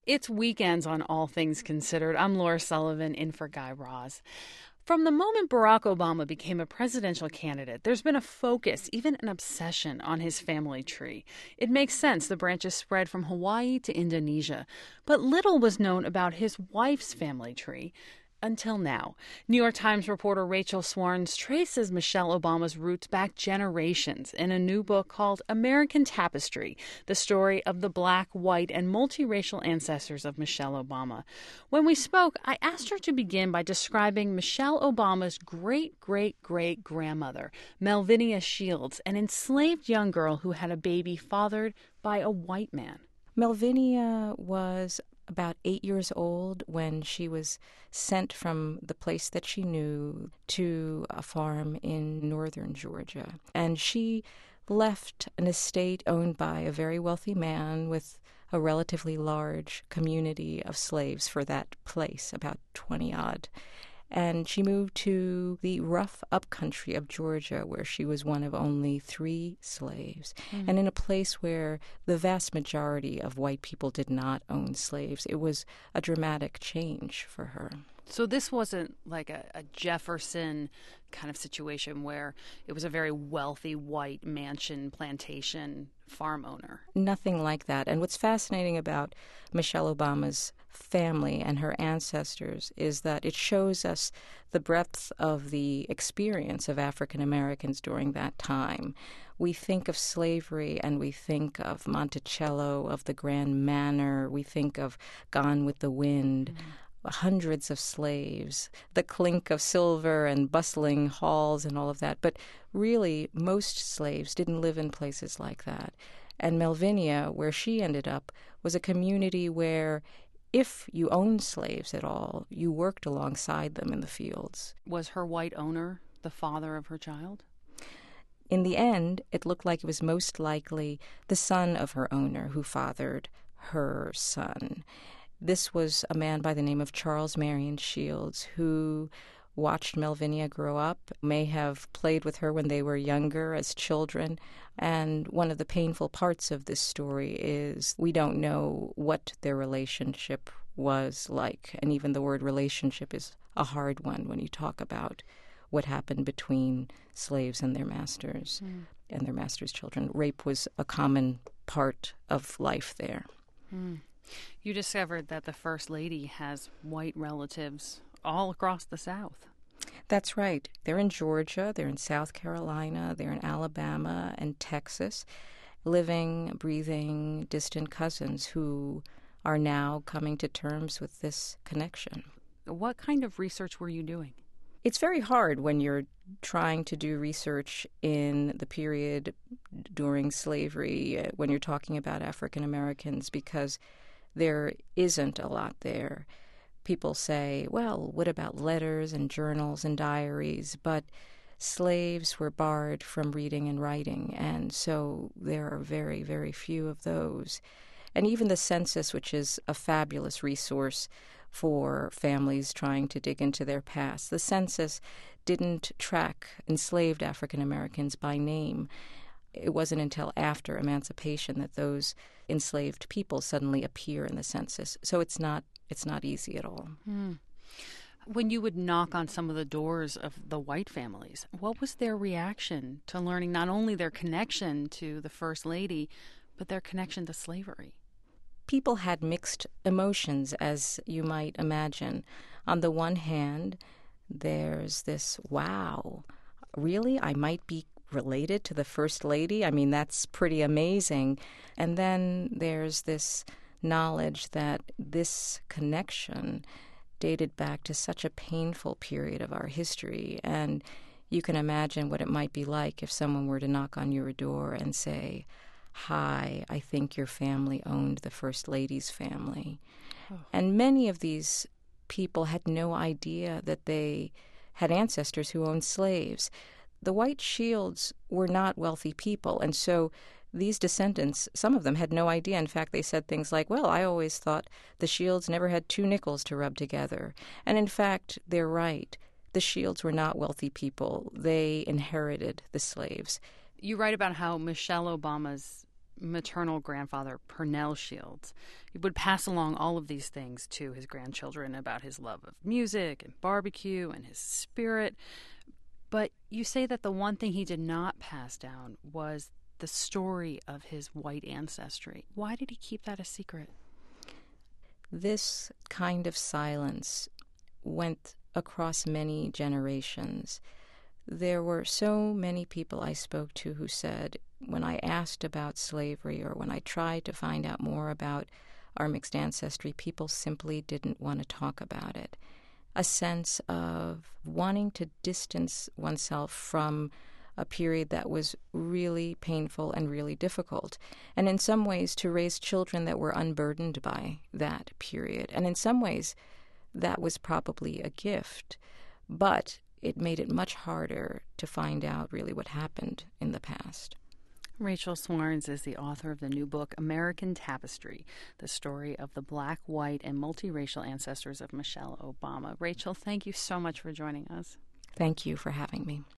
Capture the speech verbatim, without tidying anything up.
It's weekends on All Things Considered. I'm Laura Sullivan in for Guy Raz. From the moment Barack Obama became a presidential candidate, there's been a focus, even an obsession, on his family tree. It makes sense the branches spread from Hawaii to Indonesia. But little was known about his wife's family tree. Until now. New York Times reporter Rachel Swarns traces Michelle Obama's roots back generations in a new book called American Tapestry, the story of the black, white, and multiracial ancestors of Michelle Obama. When we spoke, I asked her to begin by describing Michelle Obama's great-great-great-grandmother, Melvinia Shields, an enslaved young girl who had a baby fathered by a white man. Melvinia was about eight years old when she was sent from the place that she knew to a farm in northern Georgia. And she left an estate owned by a very wealthy man with a relatively large community of slaves for that place, about twenty-odd. And she moved to the rough upcountry of Georgia, where she was one of only three slaves, mm. and in a place where the vast majority of white people did not own slaves. It was a dramatic change for her. So this wasn't like a, a Jefferson kind of situation where it was a very wealthy white mansion plantation farm owner. Nothing like that. And what's fascinating about Michelle Obama's family and her ancestors is that it shows us the breadth of the experience of African Americans during that time. We think of slavery and we think of Monticello, of the Grand Manor, we think of Gone with the Wind. Mm-hmm. Hundreds of slaves, the clink of silver and bustling halls and all of that. But really, most slaves didn't live in places like that. And Melvinia, where she ended up, was a community where if you owned slaves at all, you worked alongside them in the fields. Was her white owner the father of her child? In the end, it looked like it was most likely the son of her owner who fathered her son. This was a man by the name of Charles Marion Shields, who watched Melvinia grow up, may have played with her when they were younger as children. And one of the painful parts of this story is we don't know what their relationship was like. And even the word relationship is a hard one when you talk about what happened between slaves and their masters mm. and their masters' children. Rape was a common part of life there. Mm. You discovered that the First Lady has white relatives all across the South. That's right. They're in Georgia, they're in South Carolina, they're in Alabama and Texas, living, breathing, distant cousins who are now coming to terms with this connection. What kind of research were you doing? It's very hard when you're trying to do research in the period during slavery, when you're talking about African Americans, because there isn't a lot there. People say, well, what about letters and journals and diaries? But slaves were barred from reading and writing, and so there are very, very few of those. And even the census, which is a fabulous resource for families trying to dig into their past, the census didn't track enslaved African Americans by name. It wasn't until after emancipation that those enslaved people suddenly appear in the census. So it's not it's not easy at all. Hmm. When you would knock on some of the doors of the white families, what was their reaction to learning not only their connection to the First Lady, but their connection to slavery? People had mixed emotions, as you might imagine. On the one hand, there's this, wow, really? I might be related to the First Lady? I mean, that's pretty amazing. And then there's this knowledge that this connection dated back to such a painful period of our history. And you can imagine what it might be like if someone were to knock on your door and say, hi, I think your family owned the First Lady's family. Oh. And many of these people had no idea that they had ancestors who owned slaves. The white Shields were not wealthy people, and so these descendants, some of them had no idea. In fact, they said things like, well, I always thought the Shields never had two nickels to rub together. And in fact, they're right. The Shields were not wealthy people. They inherited the slaves. You write about how Michelle Obama's maternal grandfather, Purnell Shields. He would pass along all of these things to his grandchildren about his love of music and barbecue and his spirit. But you say that the one thing he did not pass down was the story of his white ancestry. Why did he keep that a secret? This kind of silence went across many generations. There were so many people I spoke to who said, when I asked about slavery or when I tried to find out more about our mixed ancestry, people simply didn't want to talk about it. A sense of wanting to distance oneself from a period that was really painful and really difficult, and in some ways to raise children that were unburdened by that period. And in some ways, that was probably a gift, but it made it much harder to find out really what happened in the past. Rachel Swarns is the author of the new book, American Tapestry, the story of the Black, white, and multiracial ancestors of Michelle Obama. Rachel, thank you so much for joining us. Thank you for having me.